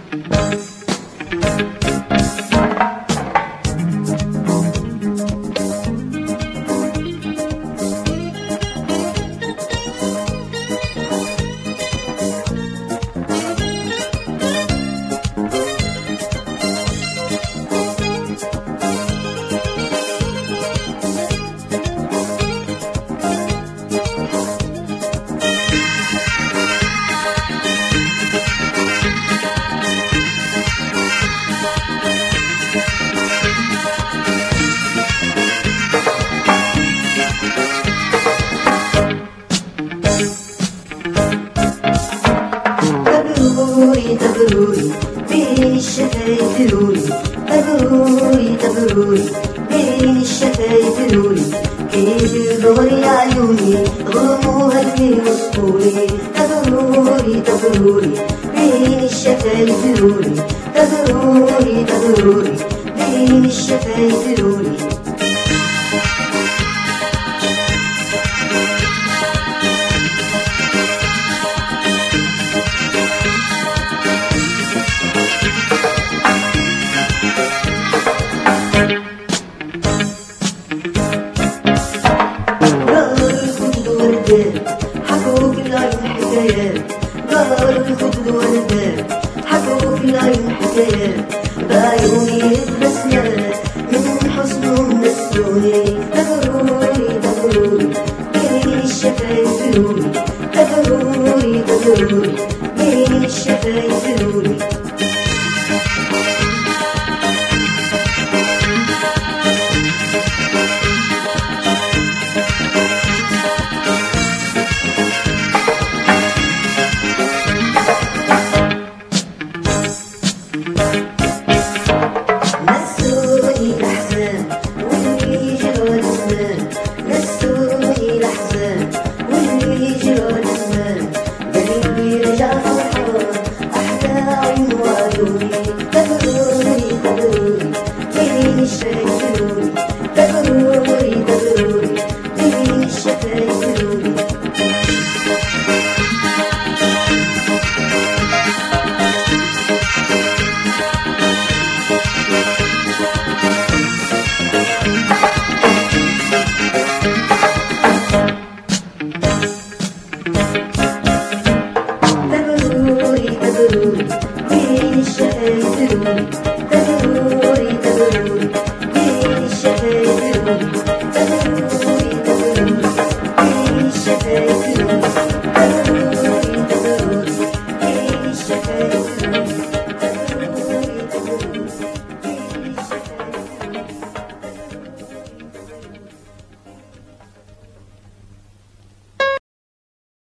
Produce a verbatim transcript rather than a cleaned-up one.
تبروري بين الشفايف روري، تبروري تبروري بين الشفايف روري، كيف يدوري عيوني غموها اللي وصفولي. تبروري تبروري بين الشفايف روري، تبروري تبروري بين الشفايف روري. حكوا في العين حكايات، دار الخد والباب حكوا في العين حكايات، بعيوني اتبسمات من حسنهم نسوني. تبروري تبروري بين الشفايف روري، تبروري تبروري بين الشفايف روري.